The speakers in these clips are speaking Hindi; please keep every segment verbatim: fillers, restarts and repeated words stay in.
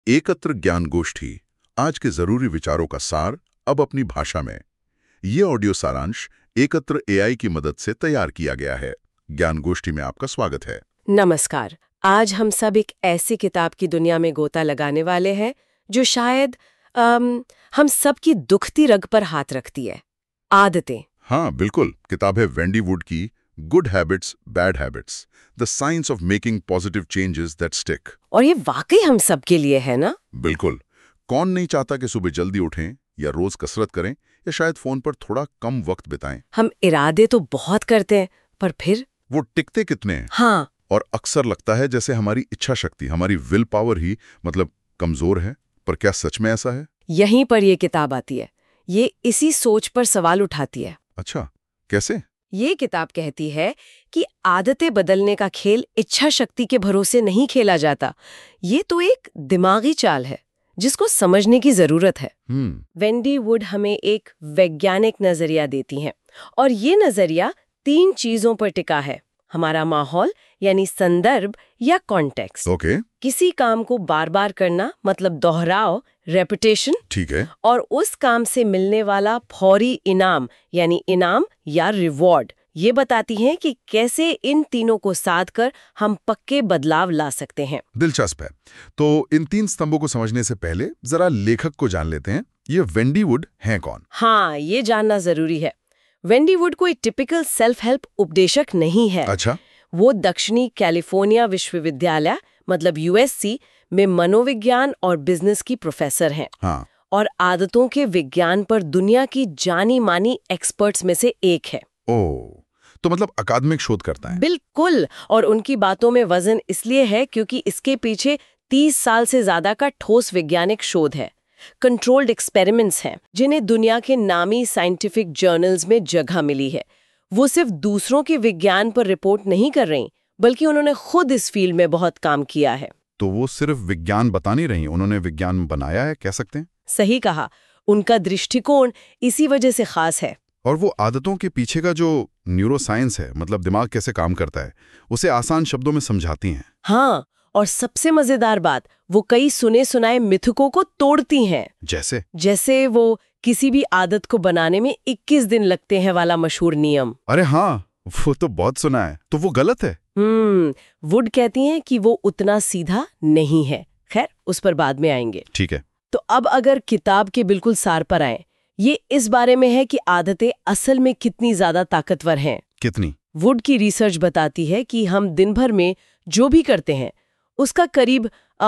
एकत्र ज्ञान गोष्ठी, आज के जरूरी विचारों का सार अब अपनी भाषा में। ये ऑडियो सारांश एकत्र एआई की मदद से तैयार किया गया है। ज्ञान गोष्ठी में आपका स्वागत है। नमस्कार। आज हम सब एक ऐसी किताब की दुनिया में गोता लगाने वाले हैं जो शायद अम, हम सब की दुखती रग पर हाथ रखती है, आदतें। हाँ बिल्कुल, किताब है वेंडी वुड की good habits bad habits, the science of making positive changes that stick. और ये वाकई हम सब के लिए है ना? बिल्कुल। कौन नहीं चाहता कि सुबह जल्दी उठें या रोज कसरत करें या शायद फोन पर थोड़ा कम वक्त बिताएं। हम इरादे तो बहुत करते हैं, पर फिर वो टिकते कितने हैं? हाँ, और अक्सर लगता है जैसे हमारी इच्छा शक्ति, हमारी विल पावर ही मतलब कमजोर है। पर क्या सच में ऐसा है? यहीं पर ये किताब आती है। ये इसी सोच पर सवाल उठाती है। अच्छा, कैसे? ये किताब कहती है कि आदतें बदलने का खेल इच्छा शक्ति के भरोसे नहीं खेला जाता। ये तो एक दिमागी चाल है जिसको समझने की जरूरत है। हम्म वेंडी वुड हमें एक वैज्ञानिक नजरिया देती हैं, और ये नजरिया तीन चीजों पर टिका है। हमारा माहौल यानी संदर्भ या कॉन्टेक्स्ट, ओके, किसी काम को बार बार करना मतलब दोहराव, रेपिटेशन, ठीक है। और उस काम से मिलने वाला फौरी इनाम यानी इनाम या रिवॉर्ड। ये बताती हैं कि कैसे इन तीनों को साध कर हम पक्के बदलाव ला सकते हैं। दिलचस्प है। तो इन तीन स्तंभों को समझने से पहले जरा लेखक को जान लेते हैं। ये वेंडी वुड हैं कौन? हाँ, ये जानना जरूरी है। वेंडी वुड कोई टिपिकल सेल्फ हेल्प उपदेशक नहीं है। अच्छा, वो दक्षिणी कैलिफोर्निया विश्वविद्यालय मतलब यूएससी में मनोविज्ञान और बिजनेस की प्रोफेसर हैं, हाँ, और आदतों के विज्ञान पर दुनिया की जानी मानी एक्सपर्ट्स में से एक है। ओ, तो मतलब अकादमिक शोध करता है। बिल्कुल। और उनकी बातों में वजन इसलिए है क्योंकि इसके पीछे तीस साल से ज्यादा का ठोस वैज्ञानिक शोध है। कंट्रोल्ड एक्सपेरिमेंट्स हैं जिन्हें दुनिया के नामी साइंटिफिक जर्नल्स में जगह मिली है। वो सिर्फ दूसरों के विज्ञान पर रिपोर्ट नहीं कर रही, बल्कि उन्होंने खुद इस फील्ड में बहुत काम किया है। तो वो सिर्फ विज्ञान बता नहीं रही, उन्होंने विज्ञान बनाया है, कह सकते हैं। सही कहा। उनका दृष्टिकोण इसी वजह से खास है। और वो आदतों के पीछे का जो न्यूरोसाइंस है, मतलब दिमाग कैसे काम करता है, उसे आसान शब्दों में समझाती हैं। हाँ, और सबसे मजेदार बात, वो कई सुने सुनाए मिथकों को तोड़ती हैं। जैसे जैसे वो किसी भी आदत को बनाने में इक्कीस दिन लगते हैं वाला मशहूर नियम। अरे हाँ, वो तो बहुत सुना है। तो वो गलत है? हम्म वुड कहती हैं कि वो उतना सीधा नहीं है। खैर, उस पर बाद में आएंगे। ठीक है। तो अब अगर किताब के बिल्कुल सार पर आए, ये इस बारे में है कि आदतें असल में कितनी ज्यादा ताकतवर हैं। कितनी? वुड की रिसर्च बताती है कि हम दिन भर में जो भी करते हैं उसका करीब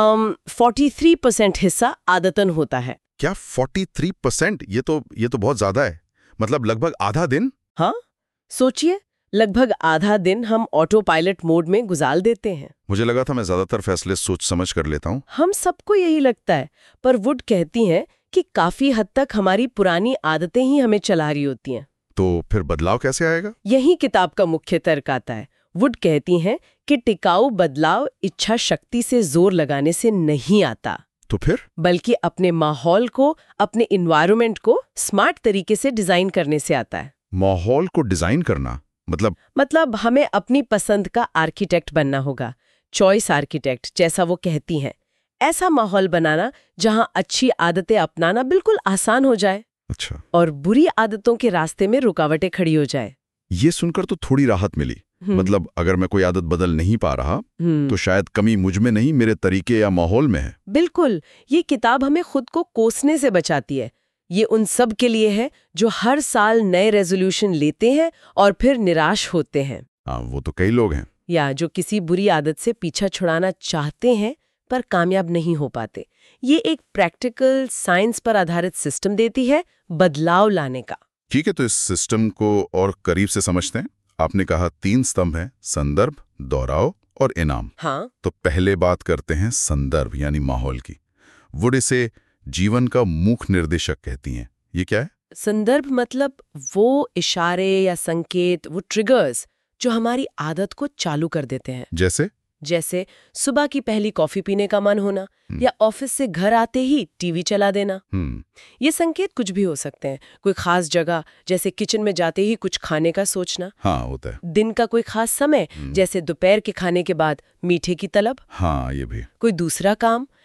तैंतालीस परसेंट हिस्सा आदतन होता है। क्या तैंतालीस परसेंट? ये तो ये तो बहुत ज्यादा है। मतलब लगभग आधा दिन। हाँ, सोचिए, लगभग आधा दिन हम ऑटो पायलट मोड में गुजार देते हैं। मुझे लगा था मैं ज्यादातर फैसले सोच समझ कर लेता हूँ। हम सबको यही लगता है, पर वुड कहती हैं कि काफी हद तक हमारी पुरानी आदतें ही हमें चला रही होती हैं। तो फिर बदलाव कैसे आएगा? यही किताब का मुख्य तर्क आता है। वुड कहती हैं कि टिकाऊ बदलाव इच्छा शक्ति से जोर लगाने से नहीं आता, तो फिर? बल्कि अपने माहौल को, अपने इन्वायरमेंट को स्मार्ट तरीके से डिजाइन करने से आता है। माहौल को डिजाइन करना मतलब? मतलब हमें अपनी पसंद का आर्किटेक्ट बनना होगा, चॉइस आर्किटेक्ट जैसा वो कहती हैं। ऐसा माहौल बनाना जहां अच्छी आदतें अपनाना बिल्कुल आसान हो जाए। अच्छा। और बुरी आदतों के रास्ते में रुकावटें खड़ी हो जाए। ये सुनकर तो थोड़ी राहत मिली। मतलब अगर मैं कोई आदत बदल नहीं पा रहा तो शायद कमी मुझ में नहीं, मेरे तरीके या माहौल में है। बिल्कुल। ये किताब हमें खुद को कोसने से बचाती है। ये उन सब के लिए है जो हर साल नए रेजोल्यूशन लेते हैं और फिर निराश होते हैं। हाँ, वो तो कई लोग हैं। या जो किसी बुरी आदत से पीछा छुड़ाना चाहते हैं पर कामयाब नहीं हो पाते। ये एक प्रैक्टिकल साइंस पर आधारित सिस्टम देती है बदलाव लाने का। ठीक है, तो इस सिस्टम को और करीब से समझते हैं। आपने कहा तीन स्तंभ हैं, संदर्भ, दोहराव और इनाम। हाँ, तो पहले बात करते हैं संदर्भ यानी माहौल की। वुड इसे जीवन का मुख्य निर्देशक कहती हैं। ये क्या है? संदर्भ मतलब वो इशारे या संकेत, वो ट्रिगर्स जो हमारी आदत को चालू कर देते हैं। जैसे? जैसे सुबह की पहली कॉफी पीने का मन होना, या ऑफिस से घर आते ही टीवी चला देना। ये संकेत कुछ भी हो सकते हैं। कोई खास जगह जैसे किचन में जाते ही कुछ खाने का सोचना। हाँ, होता है। दिन का कोई खास समय जैसे दोपहर के खाने के बाद मीठे की तलब। हाँ, ये भी। कोई दूसरा काम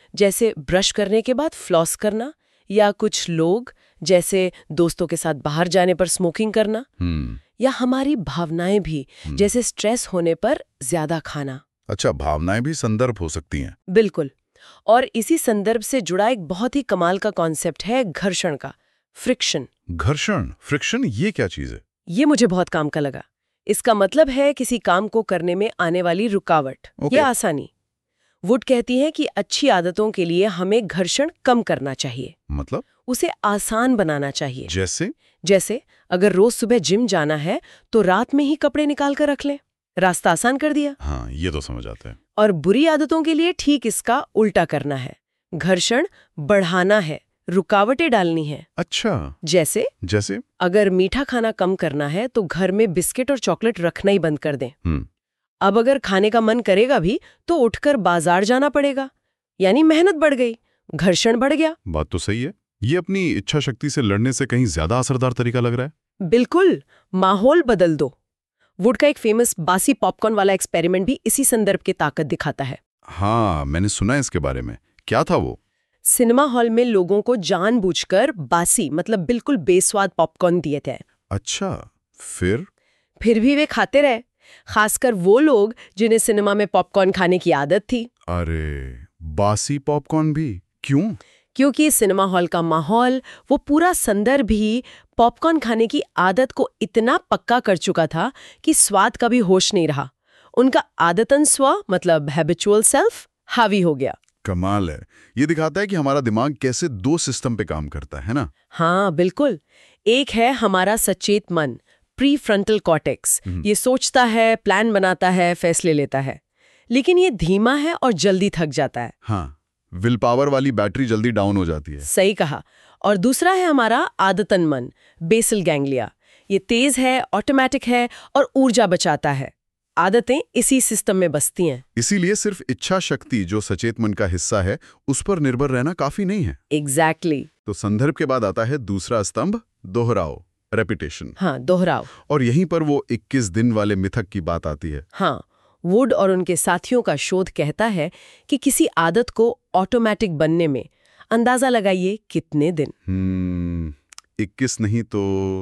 जैसे ब्रश करने के बाद फ्लॉस करना, या कुछ लोग जैसे दोस्तों के साथ बाहर जाने पर स्मोकिंग करना, हम्म या हमारी भावनाएं भी, जैसे स्ट्रेस होने पर ज्यादा खाना। अच्छा, भावनाएं भी संदर्भ हो सकती हैं। बिल्कुल। और इसी संदर्भ से जुड़ा एक बहुत ही कमाल का कॉन्सेप्ट है घर्षण का, फ्रिक्शन। घर्षण, फ्रिक्शन, ये क्या चीज है? ये मुझे बहुत काम का लगा। इसका मतलब है किसी काम को करने में आने वाली रुकावट Okay. या आसानी। वुड कहती है कि अच्छी आदतों के लिए हमें घर्षण कम करना चाहिए, मतलब? उसे आसान बनाना चाहिए। जैसे? जैसे अगर रोज सुबह जिम जाना है तो रात में ही कपड़े निकाल कर रख लें, रास्ता आसान कर दिया। हाँ, ये तो समझ आता है। और बुरी आदतों के लिए ठीक इसका उल्टा करना है, घर्षण बढ़ाना है, रुकावटें डालनी है। अच्छा, जैसे जैसे? अगर मीठा खाना कम करना है तो घर में बिस्किट और चॉकलेट रखना ही बंद कर दें। हम्म अब अगर खाने का मन करेगा भी तो उठकर बाजार जाना पड़ेगा, यानी मेहनत बढ़ गई, घर्षण बढ़ गया। बात तो सही है। ये अपनी इच्छा शक्ति से लड़ने से कहीं ज्यादा असरदार तरीका लग रहा है। बिल्कुल, माहौल बदल दो। वुड का एक फेमस बासी पॉपकॉर्न वाला एक्सपेरिमेंट भी इसी संदर्भ की ताकत दिखाता है। हाँ, मैंने सुना है इसके बारे में। क्या था वो? सिनेमा हॉल में लोगों को जानबूझकर बासी मतलब बिल्कुल बेस्वाद पॉपकॉर्न दिए थे। अच्छा, फिर? फिर भी वे खाते रहे, खासकर वो लोग जिन्हें सिनेमा में पॉपकॉर्न खाने की आदत थी। अरे, बासी पॉपकॉर्न भी? क्यों? क्योंकि सिनेमा हॉल का माहौल, वो पूरा संदर्भ ही पॉपकॉर्न खाने की आदत को इतना पक्का कर चुका था कि स्वाद का भी होश नहीं रहा। उनका आदतन स्व मतलब हैबिचुअल सेल्फ हावी हो गया। कमाल है। ये दिखाता है कि हमारा दिमाग कैसे दो सिस्टम पे काम करता है ना? हाँ बिल्कुल। एक है हमारा सचेत मन, प्री फ्रंटल कॉर्टेक्स। ये सोचता है, प्लान बनाता है, फैसले लेता है, लेकिन ये धीमा है और जल्दी थक जाता है। हाँ, विल पावर वाली बैटरी जल्दी डाउन हो जाती है। सही कहा। और दूसरा है हमारा आदतन मन, बेसल गैंग्लिया। ये तेज है, ऑटोमेटिक है और ऊर्जा बचाता है। आदतें इसी सिस्टम में बसती हैं। इसीलिए सिर्फ इच्छा शक्ति, जो सचेत मन का हिस्सा है, उस पर निर्भर रहना काफी नहीं है। Exactly exactly. तो संदर्भ के बाद आता है दूसरा स्तंभ, दोहराओ, रेपिटेशन। हाँ, दोहराओ। और यहीं पर वो इक्कीस दिन वाले मिथक की बात आती है। हाँ, वुड और उनके साथियों का शोध कहता है कि किसी आदत को ऑटोमेटिक बनने में अंदाजा लगाइए कितने दिन। हम्म इक्कीस नहीं तो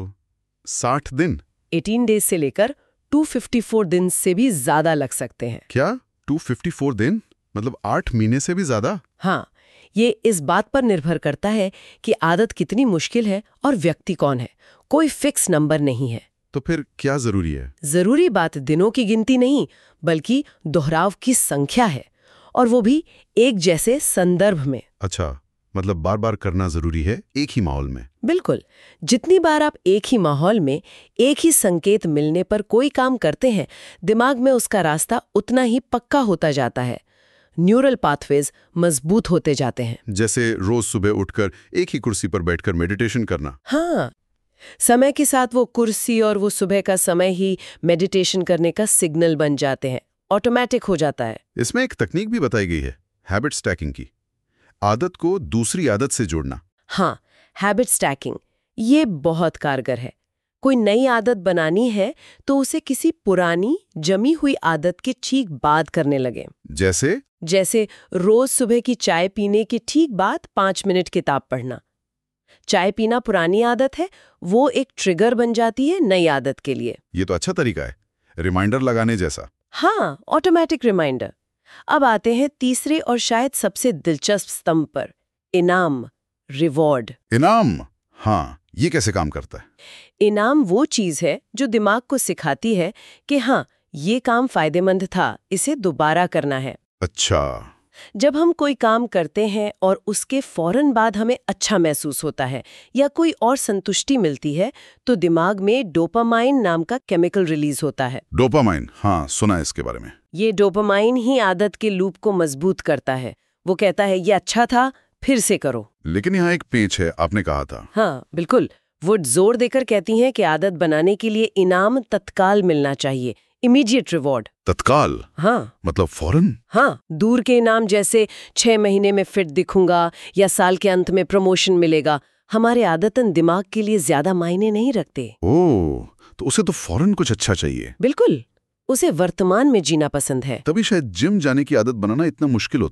साठ दिन। अठारह डेज से लेकर दो सौ चौवन दिन से भी ज्यादा लग सकते हैं। क्या? दो सौ चौवन दिन? मतलब आठ महीने से भी ज्यादा? हाँ, ये इस बात पर निर्भर करता है कि आदत कितनी मुश्किल है और व्यक्ति कौन है। कोई फिक्स नंबर नहीं है। तो फिर क्या जरूरी है? जरूरी बात दिनों की गिनती नहीं, बल्कि दोहराव की संख्या है, और वो भी एक जैसे संदर्भ में। अच्छा, मतलब बार बार करना जरूरी है, एक ही माहौल में? बिल्कुल। जितनी बार आप एक ही माहौल में एक ही संकेत मिलने पर कोई काम करते हैं, दिमाग में उसका रास्ता उतना ही पक्का होता जाता है। न्यूरल पाथवेज मजबूत होते जाते हैं। जैसे रोज सुबह उठकर एक ही कुर्सी पर बैठकर मेडिटेशन करना। हाँ, समय के साथ वो कुर्सी और वो सुबह का समय ही मेडिटेशन करने का सिग्नल बन जाते हैं, ऑटोमेटिक हो जाता है। इसमें एक तकनीक भी बताई गई है, हैबिट स्टैकिंग की। आदत को दूसरी आदत से जोड़ना। हाँ, हैबिट स्टैकिंग, ये बहुत कारगर है। कोई नई आदत बनानी है तो उसे किसी पुरानी जमी हुई आदत के ठीक बाद करने लगे। जैसे? जैसे रोज सुबह की चाय पीने के ठीक बाद पांच मिनट किताब पढ़ना। चाय पीना पुरानी आदत है, वो एक ट्रिगर बन जाती है नई आदत के लिए। ये तो अच्छा तरीका है, रिमाइंडर लगाने जैसा। हाँ, ऑटोमेटिक रिमाइंडर। अब आते हैं तीसरे और शायद सबसे दिलचस्प स्तंभ पर, इनाम, रिवॉर्ड। इनाम? हाँ, ये कैसे काम करता है? इनाम वो चीज है जो दिमाग को सिखाती है कि हाँ, ये काम फायदेमंद था, इसे दोबारा करना है। अच्छा। जब हम कोई काम करते हैं और उसके फौरन बाद हमें अच्छा महसूस होता है या कोई और संतुष्टि मिलती है, तो दिमाग में डोपामाइन नाम का केमिकल रिलीज होता है। डोपामाइन? हाँ, सुना है इसके बारे में। ये डोपामाइन ही आदत के लूप को मजबूत करता है। वो कहता है ये अच्छा था, फिर से करो। लेकिन यहाँ एक पेंच है, आपने कहा था। हाँ बिल्कुल। वो जोर देकर कहती हैं कि आदत बनाने के लिए इनाम तत्काल मिलना चाहिए, इमीडिएट रिवॉर्ड। तत्काल? हाँ, मतलब फौरन? हाँ, दूर के इनाम जैसे छह महीने में फिट दिखूंगा या साल के अंत में प्रमोशन मिलेगा, हमारे आदतन दिमाग के लिए ज्यादा मायने नहीं रखते। ओह, तो उसे तो फौरन कुछ अच्छा चाहिए। बिल्कुल, उसे वर्तमान में जीना पसंद है। तभी शायद जिम जाने की आदत बनाना इतना मुश्किल होता है।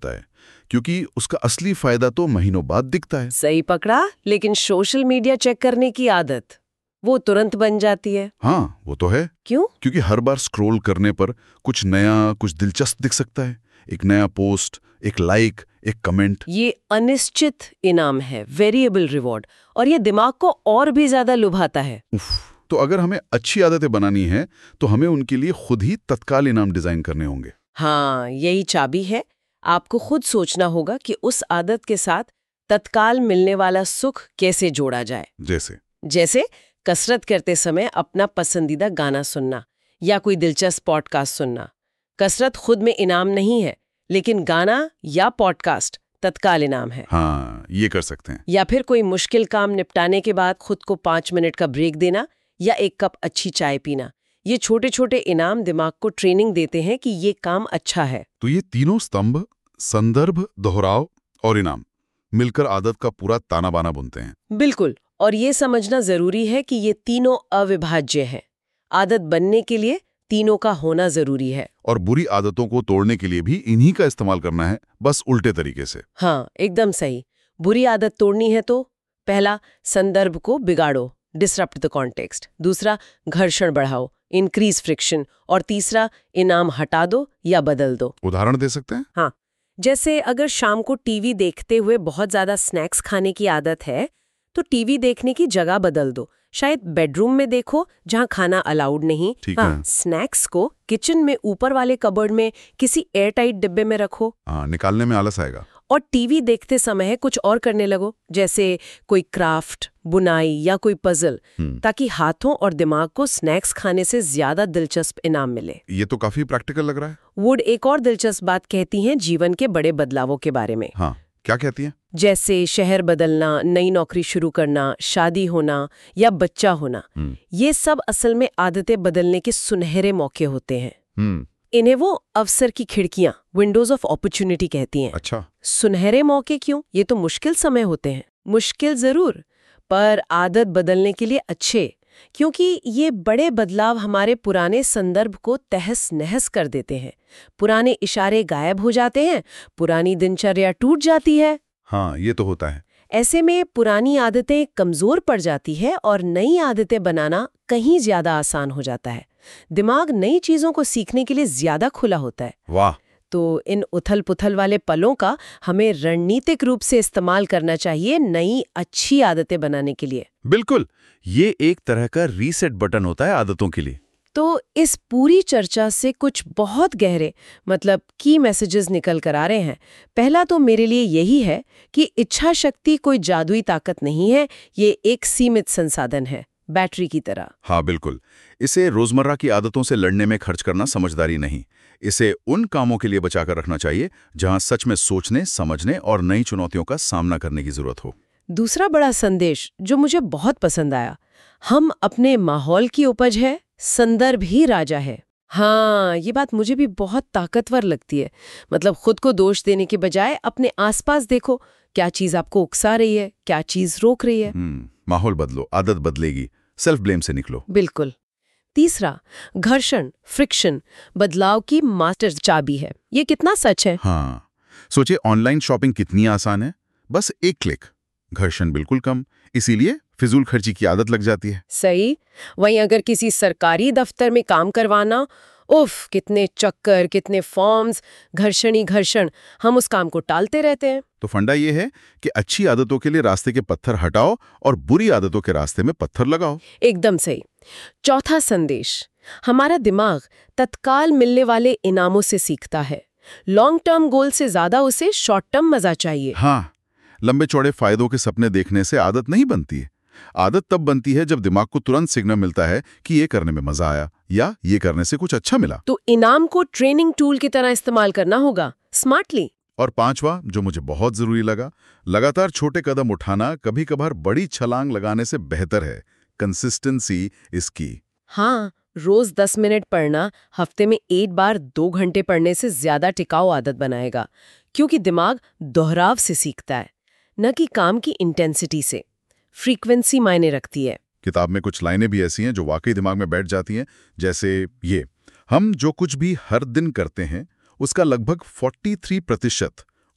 क्योंकि उसका असली फायदा तो महीनों बाद दिखता है। सही पकड़ा, लेकिन सोशल मीडिया चेक करने की आदत वो तुरंत बन जाती है। हाँ, वो तो है। क्यों? क्योंकि हर बार स्क्रॉल करने पर कुछ नया, कुछ दिलचस्प दिख सकता है। एक नया पोस्ट, एक लाइक, एक कमेंट। ये अनिश्चित इनाम है, वेरिएबल रिवॉर्ड, और ये दिमाग को और भी ज्यादा लुभाता है। उफ, तो अगर हमें अच्छी आदतें बनानी है तो हमें उनके लिए खुद ही तत्काल इनाम डिजाइन करने होंगे। हाँ, यही चाबी है। आपको खुद सोचना होगा कि उस आदत के साथ तत्काल मिलने वाला सुख कैसे जोड़ा जाए। जैसे जैसे कसरत करते समय अपना पसंदीदा गाना सुनना या कोई दिलचस्प पॉडकास्ट सुनना। कसरत खुद में इनाम नहीं है, लेकिन गाना या पॉडकास्ट तत्काल इनाम है। हाँ, ये कर सकते हैं। या फिर कोई मुश्किल काम निपटाने के बाद खुद को पाँच मिनट का ब्रेक देना या एक कप अच्छी चाय पीना। ये छोटे छोटे इनाम दिमाग को ट्रेनिंग देते हैं कि ये काम अच्छा है। तो ये तीनों स्तंभ, संदर्भ, दोहराव और इनाम, मिलकर आदत का पूरा ताना बाना बुनते हैं। बिल्कुल, और ये समझना जरूरी है कि ये तीनों अविभाज्य हैं। आदत बनने के लिए तीनों का होना जरूरी है। और बुरी आदतों को तोड़ने के लिए भी इन्हीं का इस्तेमाल करना है, बस उल्टे तरीके से। हाँ, एकदम सही। बुरी आदत तोड़नी है तो पहला, संदर्भ को बिगाड़ो, डिसरप्ट द कॉन्टेक्स्ट। दूसरा, घर्षण बढ़ाओ, इंक्रीज फ्रिक्शन। और तीसरा, इनाम हटा दो या बदल दो। उदाहरण दे सकते हैं? हाँ, जैसे अगर शाम को टीवी देखते हुए बहुत ज्यादा स्नैक्स खाने की आदत है तो टीवी देखने की जगह बदल दो। शायद बेडरूम में देखो जहां खाना अलाउड नहीं। ठीक हाँ, है। स्नैक्स को किचन में ऊपर वाले कबर्ड में किसी एयरटाइट डिब्बे में रखो। हाँ, निकालने में आलस आएगा। और टीवी देखते समय कुछ और करने लगो, जैसे कोई क्राफ्ट, बुनाई या कोई पजल, ताकि हाथों और दिमाग को स्नैक्स खाने से ज्यादा दिलचस्प इनाम मिले। ये तो काफी प्रैक्टिकल लग रहा है। वुड एक और दिलचस्प बात कहती हैं जीवन के बड़े बदलावों के बारे में। हाँ, क्या कहती हैं? जैसे शहर बदलना, नई नौकरी शुरू करना, शादी होना या बच्चा होना। ये सब असल में आदतें बदलने के सुनहरे मौके होते हैं। हम्म इन्हें वो अवसर की खिड़कियां, विंडोज ऑफ अपॉर्चुनिटी कहती हैं। अच्छा। सुनहरे मौके क्यों? ये तो मुश्किल समय होते हैं। मुश्किल जरूर, पर आदत बदलने के लिए अच्छे, क्योंकि ये बड़े बदलाव हमारे पुराने संदर्भ को तहस नहस कर देते हैं। पुराने इशारे गायब हो जाते हैं, पुरानी दिनचर्या टूट जाती है। हाँ, ये तो होता है। ऐसे में पुरानी आदतें कमजोर पड़ जाती है और नई आदतें बनाना कहीं ज्यादा आसान हो जाता है। दिमाग नई चीजों को सीखने के लिए ज्यादा खुला होता है। वाह। तो इन उथल पुथल वाले पलों का हमें रणनीतिक रूप से इस्तेमाल करना चाहिए नई अच्छी आदतें बनाने के लिए। बिल्कुल, ये एक तरह का रीसेट बटन होता है आदतों के लिए। तो इस पूरी चर्चा से कुछ बहुत गहरे मतलब की मैसेजेस निकल कर आ रहे हैं। पहला तो मेरे लिए यही है कि इच्छा शक्ति कोई जादुई ताकत नहीं है, ये एक सीमित संसाधन है, बैटरी की तरह। हाँ बिल्कुल, इसे रोजमर्रा की आदतों से लड़ने में खर्च करना समझदारी नहीं। इसे उन कामों के लिए बचाकर रखना चाहिए जहां सच में सोचने, समझने और नई चुनौतियों का सामना करने की जरूरत हो। दूसरा बड़ा संदेश जो मुझे बहुत पसंद आया, हम अपने माहौल की उपज है, संदर्भ ही राजा है। हाँ, ये बात मुझे भी बहुत ताकतवर लगती है। मतलब खुद को दोष देने के बजाय अपने आसपास देखो, क्या चीज आपको उकसा रही है, क्या चीज रोक रही है। हम्म, माहौल बदलो, आदत बदलेगी, सेल्फ ब्लेम से निकलो। बिल्कुल। तीसरा, घर्षण, फ्रिक्शन बदलाव की मास्टर चाबी है। ये कितना सच है? हाँ, सोचिए ऑनलाइन शॉपिंग कितनी आसान है, बस एक क्लिक, घर्षण बिल्कुल कम, इसीलिए फिजूल खर्ची की आदत लग जाती है। सही। वहीं अगर किसी सरकारी दफ्तर में काम करवाना, उफ, कितने चक्कर, कितने फॉर्म्स, घर्षण ही घर्षण, हम उस काम को टालते रहते हैं। तो फंडा ये है कि अच्छी आदतों के लिए रास्ते के पत्थर हटाओ और बुरी आदतों के रास्ते में पत्थर लगाओ। एकदम सही। चौथा संदेश, हमारा दिमाग तत्काल मिलने वाले इनामों से सीखता है। लॉन्ग टर्म गोल से ज्यादा उसे शॉर्ट टर्म मजा चाहिए। हाँ, लंबे चौड़े फायदों के सपने देखने से आदत नहीं बनती है। आदत तब बनती है जब दिमाग को तुरंत सिग्नल मिलता है कि ये करने में मजा आया या ये करने से कुछ अच्छा मिला। तो इनाम को ट्रेनिंग टूल की तरह इस्तेमाल करना होगा, स्मार्टली। और पांचवा, जो मुझे बहुत जरूरी लगा, लगातार छोटे कदम उठाना कभी कभार बड़ी छलांग लगाने से बेहतर है। कंसिस्टेंसी इज की। हाँ, रोज दस मिनट पढ़ना हफ्ते में एक बार दो घंटे पढ़ने से ज्यादा टिकाऊ आदत बनाएगा, क्योंकि दिमाग दोहराव से सीखता है, न कि काम की इंटेंसिटी से। फ्रीक्वेंसी मायने रखती है। किताब में कुछ लाइनें भी ऐसी हैं जो वाकई दिमाग में बैठ जाती हैं, जैसे ये, हम जो कुछ भी हर दिन करते हैं उसका लगभग तैंतालीस प्रतिशत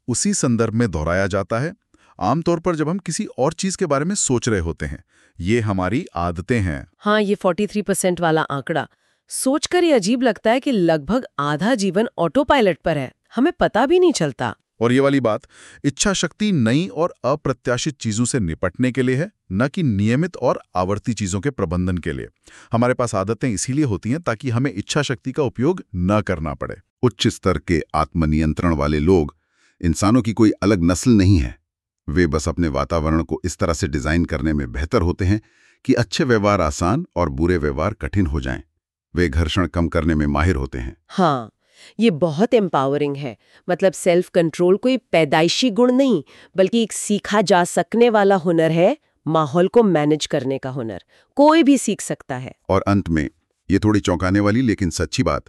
उसी संदर्भ में दोहराया जाता है, आमतौर पर जब हम किसी और चीज के बारे में सोच रहे होते हैं। ये हमारी आदतें हैं। हाँ, ये तैंतालीस परसेंट वाला आंकड़ा सोचकर ये अजीब लगता है कि लगभग आधा जीवन ऑटो पायलट पर है, हमें पता भी नहीं चलता। और ये वाली बात, इच्छा शक्ति नई और अप्रत्याशित चीजों से निपटने के लिए है, न कि नियमित और आवर्ती चीजों के प्रबंधन के लिए। हमारे पास आदतें इसीलिए होती हैं ताकि हमें इच्छा शक्ति का उपयोग न करना पड़े। उच्च स्तर के आत्मनियंत्रण वाले लोग इंसानों की कोई अलग नस्ल नहीं है। वे बस अपने वातावरण को इस तरह से डिजाइन करने में बेहतर होते हैं कि अच्छे व्यवहार आसान और बुरे व्यवहार कठिन हो जाएं। वे घर्षण कम करने में माहिर होते हैं। हाँ, ये बहुत एम्पावरिंग है। मतलब सेल्फ कंट्रोल कोई पैदाइशी गुण नहीं, बल्कि एक सीखा जा सकने वाला हुनर है। माहौल को मैनेज करने का हुनर कोई भी सीख सकता है। और अंत में ये थोड़ी चौंकाने वाली लेकिन सच्ची बात,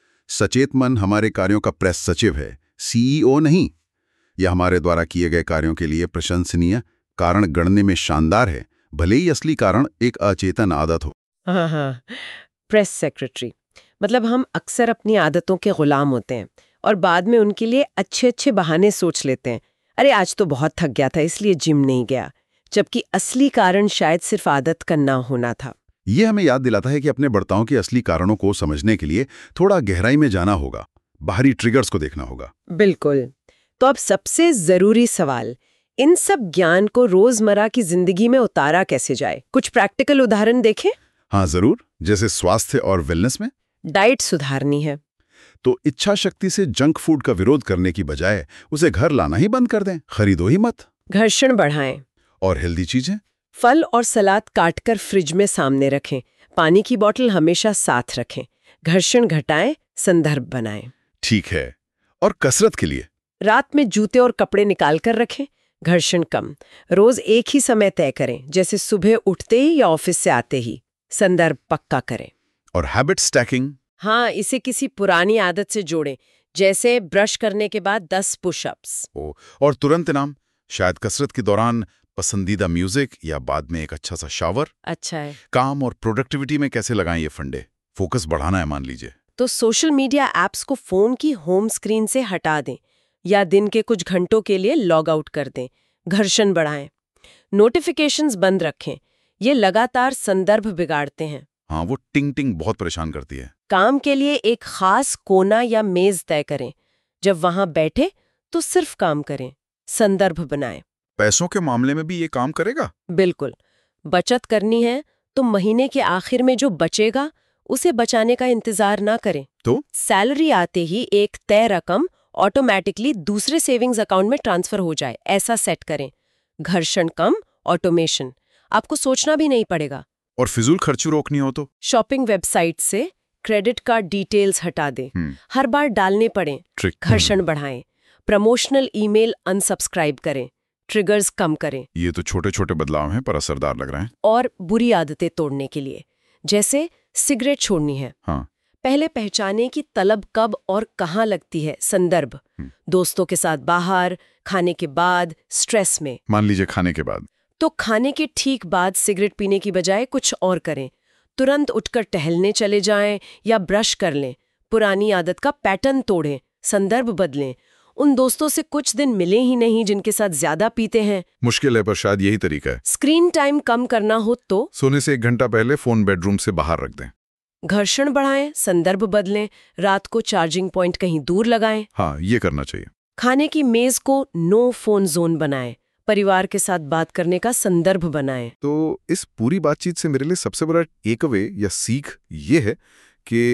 सचेत मन हमारे कार्यों का प्रेस सचिव है, सीईओ नहीं। यह हमारे द्वारा किए गए कार्यों के लिए प्रशंसनीय कारण गणने में शानदार है, भले ही असली कारण एक अचेतन आदत हो। हाँ हाँ, प्रेस सेक्रेटरी। मतलब हम अक्सर अपनी आदतों के गुलाम होते हैं और बाद में उनके लिए अच्छे अच्छे बहाने सोच लेते हैं। अरे आज तो बहुत थक गया था इसलिए जिम नहीं गया, जबकि असली कारण शायद सिर्फ आदत का ना होना था। ये हमें याद दिलाता है कि अपने बर्ताव के असली कारणों को समझने के लिए थोड़ा गहराई में जाना होगा, बाहरी ट्रिगर्स को देखना होगा। बिल्कुल। तो अब सबसे जरूरी सवाल, इन सब ज्ञान को रोजमर्रा की जिंदगी में उतारा कैसे जाए? कुछ प्रैक्टिकल उदाहरण देखें। हाँ जरूर, जैसे स्वास्थ्य और वेलनेस में डाइट सुधारनी है तो इच्छा शक्ति से जंक फूड का विरोध करने की बजाय उसे घर लाना ही बंद कर दें, खरीदो ही मत। घर्षण बढ़ाएं और हेल्दी चीजें, फल और सलाद काटकर फ्रिज में सामने रखें, पानी की बोतल हमेशा साथ रखें। घर्षण घटाएं, संदर्भ बनाएं। ठीक है। और कसरत के लिए रात में जूते और कपड़े निकाल कर रखें, घर्षण कम। रोज एक ही समय तय करें, जैसे सुबह उठते ही या ऑफिस से आते ही। संदर्भ पक्का करें। और हैबिट स्टैकिंग, हाँ, इसे किसी पुरानी आदत से जोड़ें, जैसे ब्रश करने के बाद दस पुशअप्स। ओ, और तुरंत इनाम, शायद कसरत के दौरान पसंदीदा म्यूजिक या बाद में एक अच्छा सा शावर। अच्छा है। काम और प्रोडक्टिविटी में कैसे लगाएं ये फंडे? फोकस बढ़ाना है मान लीजिए, तो सोशल मीडिया ऐप्स को फोन की होम स्क्रीन से हटा दें या दिन के कुछ घंटों के लिए लॉग आउट कर दें। घर्षण बढ़ाएं। नोटिफिकेशंस बंद रखें, ये लगातार संदर्भ बिगाड़ते हैं। हाँ, वो टिंग टिंग बहुत परेशान करती है। काम के लिए एक खास कोना या मेज तय करें, जब वहां बैठे तो सिर्फ काम करें। संदर्भ बनाएं। पैसों के मामले में भी ये काम करेगा? बिल्कुल। बचत करनी है तो महीने के आखिर में जो बचेगा उसे बचाने का इंतजार ना करें। तो सैलरी आते ही एक तय रकम ऑटोमेटिकली दूसरे सेविंग्स अकाउंट में ट्रांसफर हो जाए, ऐसा सेट करें। घर्षण कम, ऑटोमेशन, आपको सोचना भी नहीं पड़ेगा। और फिजूल खर्ची रोकनी हो तो शॉपिंग वेबसाइट से क्रेडिट कार्ड डिटेल्स हटा दें, हर बार डालने पड़े। ट्रिक। घर्षण बढ़ाएं। प्रमोशनल ईमेल अनसब्सक्राइब करें, ट्रिगर्स कम करें। ये तो छोटे छोटे बदलाव हैं पर असरदार लग रहे हैं। और बुरी आदतें तोड़ने के लिए, जैसे सिगरेट छोड़नी है, हाँ, पहले पहचाने की तलब कब और कहाँ लगती है। संदर्भ, दोस्तों के साथ बाहर, खाने के बाद, स्ट्रेस में। मान लीजिए खाने के बाद, तो खाने के ठीक बाद सिगरेट पीने की बजाय कुछ और करें। तुरंत उठकर टहलने चले जाएं या ब्रश कर लें। पुरानी आदत का पैटर्न तोड़ें, संदर्भ बदलें। उन दोस्तों से कुछ दिन मिले ही नहीं जिनके साथ ज्यादा पीते हैं। मुश्किल है पर शायद यही तरीका है। स्क्रीन टाइम कम करना हो तो सोने से एक घंटा पहले फोन बेडरूम से बाहर रख दें। घर्षण बढ़ाएं, संदर्भ बदलें। रात को चार्जिंग पॉइंट कहीं दूर लगाएं। हाँ, ये करना चाहिए। खाने की मेज को नो फोन जोन बनाएं। परिवार के साथ बात करने का संदर्भ बनाएं। तो इस पूरी बातचीत से मेरे लिए सबसे बड़ा टेक अवे या सीख ये है कि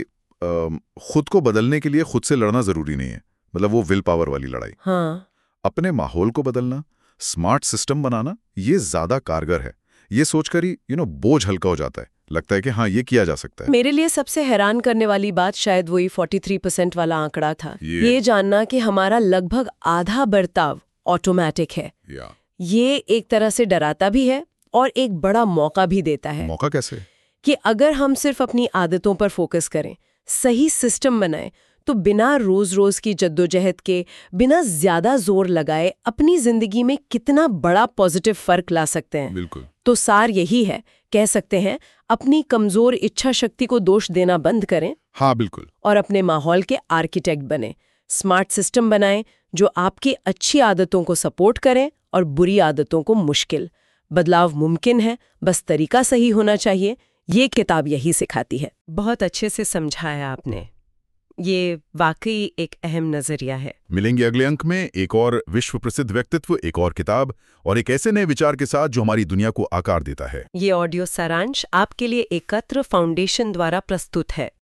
खुद को बदलने के लिए खुद से लड़ना जरूरी नहीं है। मतलब वो विल पावर वाली लड़ाई। हाँ, अपने माहौल को बदलना, स्मार्ट सिस्टम बनाना, ये ज्यादा कारगर है। ये सोचकर ही यू नो बोझ हल्का हो जाता है, लगता है कि हाँ ये किया जा सकता है। मेरे लिए सबसे हैरान करने वाली बात शायद वही तैंतालीस परसेंट वाला आंकड़ा था। ये, ये जानना कि हमारा लगभग आधा बर्ताव ऑटोमेटिक है। या, ये एक तरह से डराता भी है और एक बड़ा मौका भी देता है। मौका कैसे? कि अगर हम सिर्फ अपनी आदतों पर फोकस करें, सही सिस्टम बनाएं, तो बिना रोज रोज की जद्दोजहद के, बिना ज्यादा जोर लगाए अपनी जिंदगी में कितना बड़ा पॉजिटिव फर्क ला सकते हैं। बिल्कुल। तो सार यही है, कह सकते हैं अपनी कमजोर इच्छा शक्ति को दोष देना बंद करें। हाँ बिल्कुल। और अपने माहौल के आर्किटेक्ट बने। स्मार्ट सिस्टम बनाएं जो आपकी अच्छी आदतों को सपोर्ट करें और बुरी आदतों को मुश्किल। बदलाव मुमकिन है, बस तरीका सही होना चाहिए। ये किताब यही सिखाती है। बहुत अच्छे से समझाया आपने। ये वाकई एक अहम नजरिया है। मिलेंगे अगले अंक में एक और विश्व प्रसिद्ध व्यक्तित्व, एक और किताब और एक ऐसे नए विचार के साथ जो हमारी दुनिया को आकार देता है। ये ऑडियो सारांश आपके लिए एकत्र फाउंडेशन द्वारा प्रस्तुत है।